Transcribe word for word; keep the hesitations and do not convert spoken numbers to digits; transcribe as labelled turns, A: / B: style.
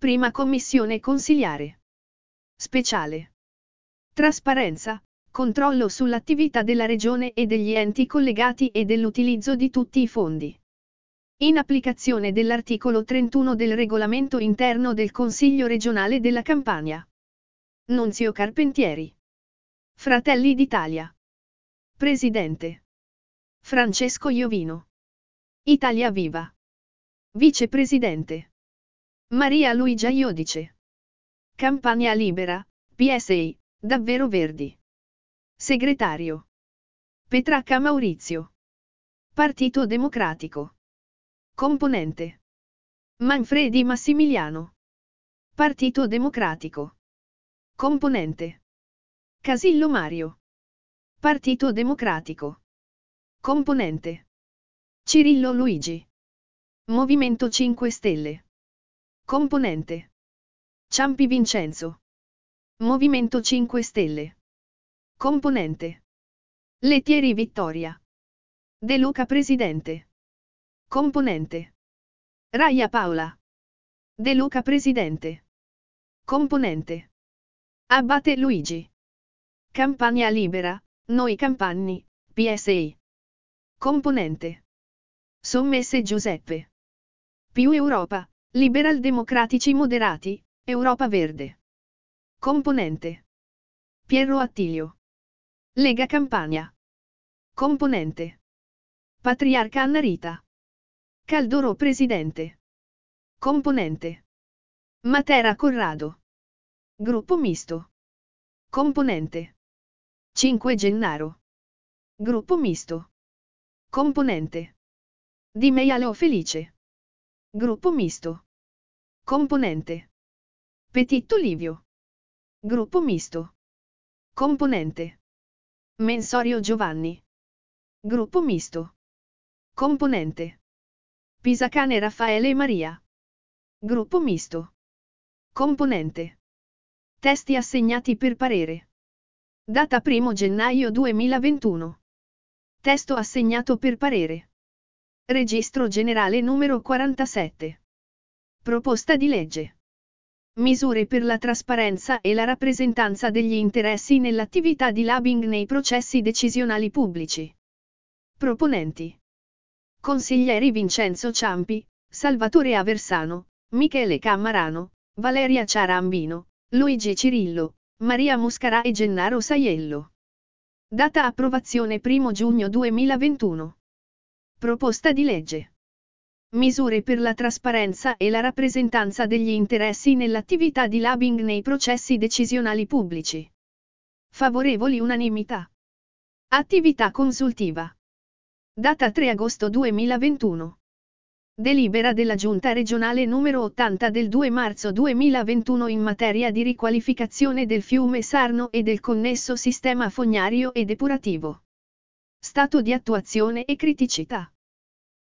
A: Prima Commissione Consiliare Speciale. Trasparenza, controllo sull'attività della Regione e degli enti collegati e dell'utilizzo di tutti i fondi. In applicazione dell'articolo trentuno del Regolamento interno del Consiglio regionale della Campania. Nunzio Carpentieri. Fratelli d'Italia. Presidente. Francesco Iovino. Italia Viva. Vicepresidente. Maria Luigia Iodice. Campania Libera, P S I, Davvero Verdi. Segretario. Petracca Maurizio. Partito Democratico. Componente. Manfredi Massimiliano. Partito Democratico. Componente. Casillo Mario. Partito Democratico. Componente. Cirillo Luigi. Movimento cinque Stelle. Componente. Ciampi Vincenzo. Movimento cinque Stelle. Componente. Lettieri Vittoria. De Luca Presidente. Componente. Raia Paola. De Luca Presidente. Componente. Abate Luigi. Campania Libera, Noi Campanni, P S I. Componente. Sommesse Giuseppe. Più Europa, Liberal Democratici Moderati, Europa Verde. Componente. Piero Attilio. Lega Campania. Componente. Patriarca Anna Rita. Caldoro Presidente. Componente. Matera Corrado. Gruppo Misto. Componente. cinque Gennaro. Gruppo Misto. Componente. Di Meialo Felice. Gruppo Misto. Componente. Petitto Livio. Gruppo Misto. Componente. Mensorio Giovanni. Gruppo Misto. Componente. Pisacane Raffaele e Maria. Gruppo Misto. Componente. Testi assegnati per parere. Data primo gennaio duemilaventuno. Testo assegnato per parere. Registro generale numero quarantasette. Proposta di legge. Misure per la trasparenza e la rappresentanza degli interessi nell'attività di lobbying nei processi decisionali pubblici. Proponenti. Consiglieri Vincenzo Ciampi, Salvatore Aversano, Michele Cammarano, Valeria Ciarambino, Luigi Cirillo, Maria Muscarà e Gennaro Saiello. Data approvazione primo giugno duemilaventuno. Proposta di legge. Misure per la trasparenza e la rappresentanza degli interessi nell'attività di lobbying nei processi decisionali pubblici. Favorevoli unanimità. Attività consultiva. Data tre agosto duemilaventuno. Delibera della Giunta regionale numero ottanta del due marzo duemilaventuno in materia di riqualificazione del fiume Sarno e del connesso sistema fognario e depurativo. Stato di attuazione e criticità.